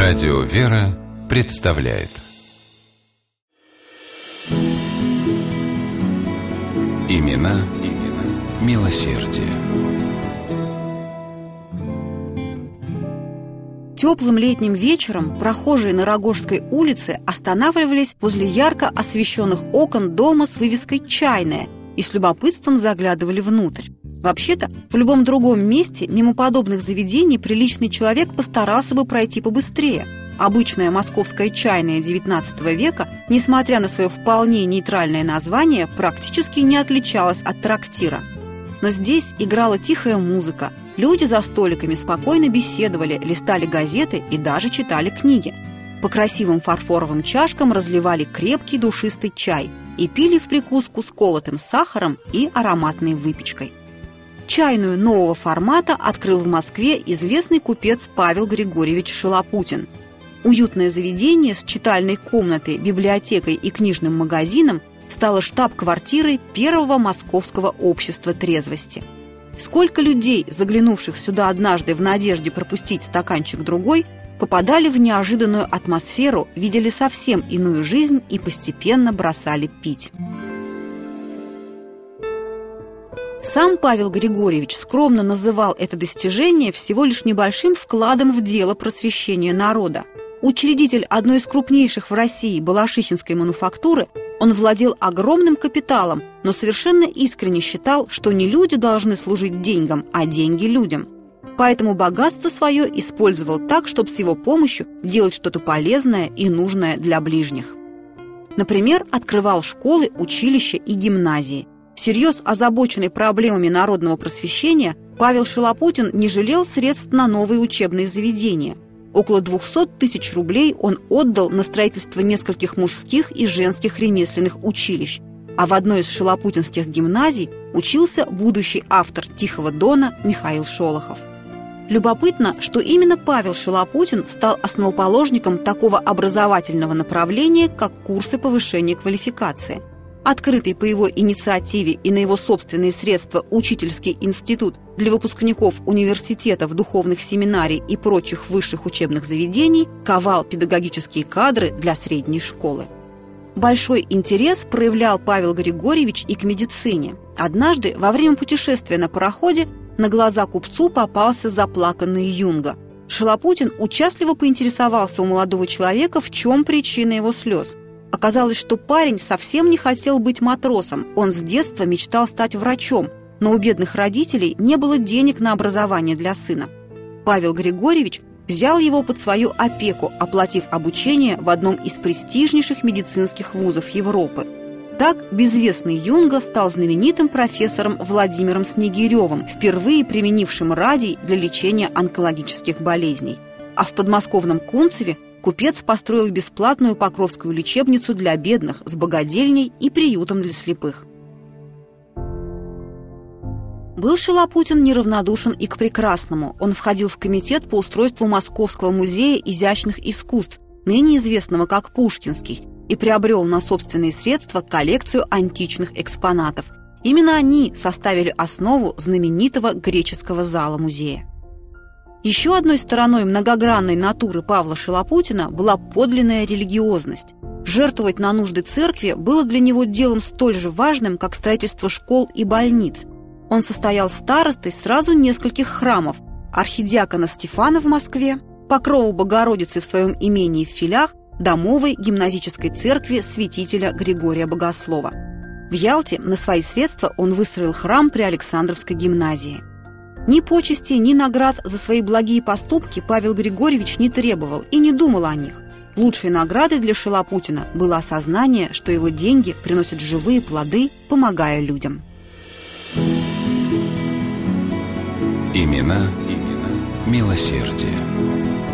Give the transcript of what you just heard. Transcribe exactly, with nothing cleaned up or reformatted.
Радио «Вера» представляет Имена, имена милосердия. Теплым летним вечером прохожие на Рогожской улице останавливались возле ярко освещенных окон дома с вывеской «Чайная» и с любопытством заглядывали внутрь. Вообще-то, в любом другом месте мимо подобных заведений приличный человек постарался бы пройти побыстрее. Обычная московская чайная девятнадцатого века, несмотря на свое вполне нейтральное название, практически не отличалась от трактира. Но здесь играла тихая музыка, люди за столиками спокойно беседовали, листали газеты и даже читали книги. По красивым фарфоровым чашкам разливали крепкий душистый чай и пили в прикуску с колотым сахаром и ароматной выпечкой. Чайную нового формата открыл в Москве известный купец Павел Григорьевич Шалопутин. Уютное заведение с читальной комнатой, библиотекой и книжным магазином стало штаб-квартирой первого московского общества трезвости. Сколько людей, заглянувших сюда однажды в надежде пропустить стаканчик-другой, попадали в неожиданную атмосферу, видели совсем иную жизнь и постепенно бросали пить. Сам Павел Григорьевич скромно называл это достижение всего лишь небольшим вкладом в дело просвещения народа. Учредитель одной из крупнейших в России балашихинской мануфактуры, он владел огромным капиталом, но совершенно искренне считал, что не люди должны служить деньгам, а деньги людям. Поэтому богатство свое использовал так, чтобы с его помощью делать что-то полезное и нужное для ближних. Например, открывал школы, училища и гимназии. Всерьез озабоченный проблемами народного просвещения, Павел Шалопутин не жалел средств на новые учебные заведения. Около двухсот тысяч рублей он отдал на строительство нескольких мужских и женских ремесленных училищ, а в одной из шалопутинских гимназий учился будущий автор «Тихого дона» Михаил Шолохов. Любопытно, что именно Павел Шалопутин стал основоположником такого образовательного направления, как курсы повышения квалификации. Открытый по его инициативе и на его собственные средства учительский институт для выпускников университетов, духовных семинарий и прочих высших учебных заведений ковал педагогические кадры для средней школы. Большой интерес проявлял Павел Григорьевич и к медицине. Однажды, во время путешествия на пароходе, на глаза купцу попался заплаканный Юнга. Шалопутин участливо поинтересовался у молодого человека, в чем причина его слез. Оказалось, что парень совсем не хотел быть матросом, он с детства мечтал стать врачом, но у бедных родителей не было денег на образование для сына. Павел Григорьевич взял его под свою опеку, оплатив обучение в одном из престижнейших медицинских вузов Европы. Так безвестный Юнга стал знаменитым профессором Владимиром Снегиревым, впервые применившим радий для лечения онкологических болезней. А в подмосковном Кунцеве купец построил бесплатную покровскую лечебницу для бедных с богадельней и приютом для слепых. Был Шалопутин неравнодушен и к прекрасному. Он входил в комитет по устройству Московского музея изящных искусств, ныне известного как Пушкинский, и приобрел на собственные средства коллекцию античных экспонатов. Именно они составили основу знаменитого греческого зала музея. Еще одной стороной многогранной натуры Павла Шалопутина была подлинная религиозность. Жертвовать на нужды церкви было для него делом столь же важным, как строительство школ и больниц. Он состоял старостой сразу нескольких храмов: архидиакона Стефана в Москве, Покрову Богородицы в своем имении в Филях, домовой гимназической церкви святителя Григория Богослова. В Ялте на свои средства он выстроил храм при Александровской гимназии. Ни почести, ни наград за свои благие поступки Павел Григорьевич не требовал и не думал о них. Лучшей наградой для Шалопутина было осознание, что его деньги приносят живые плоды, помогая людям. Имена, имена милосердия.